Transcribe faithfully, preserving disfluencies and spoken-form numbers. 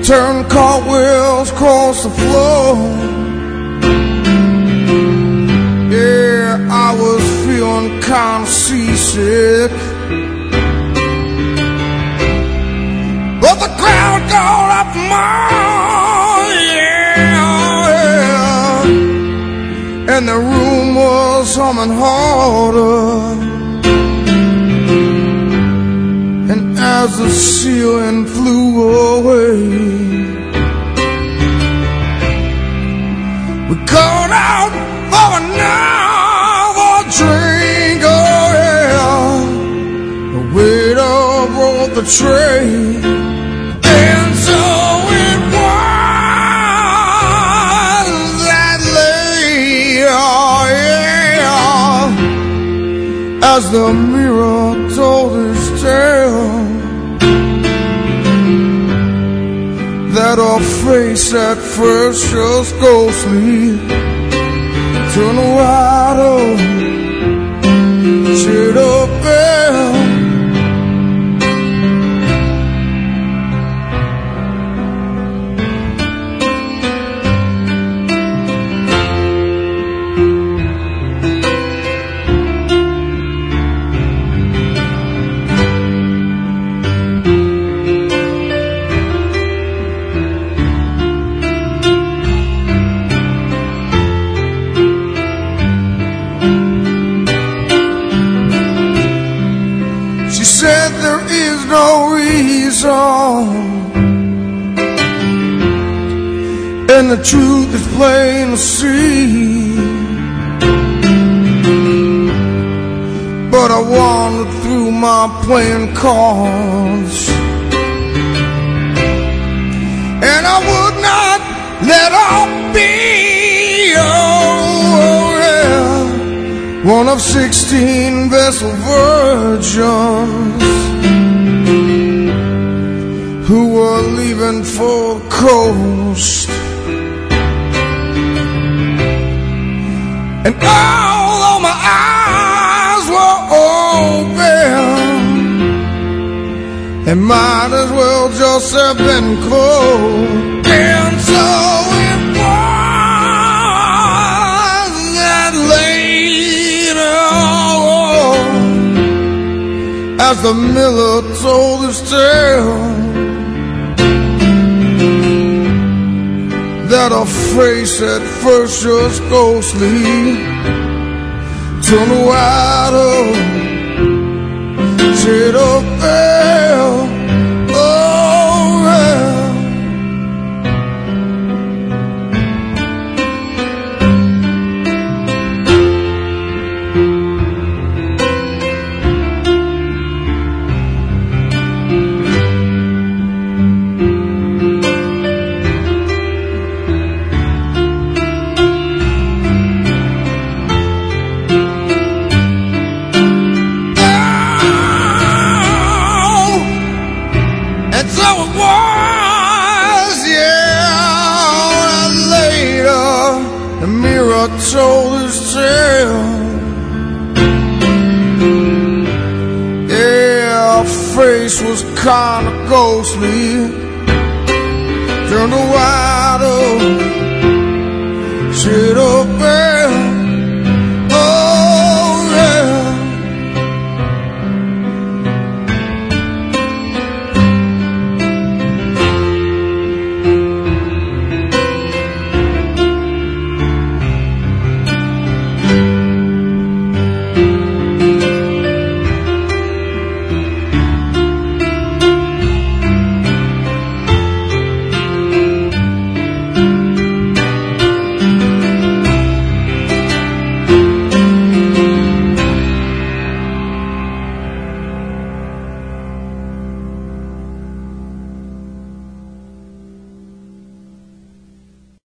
turn cartwheels across the floor. Yeah, I was feeling kind of seasick, but the crowd got up more, yeah, yeah, and the room was humming harder. And as the ceiling flew away, we called out for another drink, oh yeah. The waiter brought the tray, and so it was that late, oh yeah, as the mirror told his tale, that her face at first just ghostly turned wide open, shit up bell. Said there is no reason, and the truth is plain to see, but I wandered through my playing cards, and I would not let her be, oh yeah, one of sixteen vessel virgins who were leaving for the coast. And although my eyes were open, they might as well just have been closed. And so it was that late, oh, as the miller told his tale, that her face at first just ghostly turned wide open, said a bell, oh yeah. Told his tale, yeah, her face was kinda ghostly, turned wide open, shit up.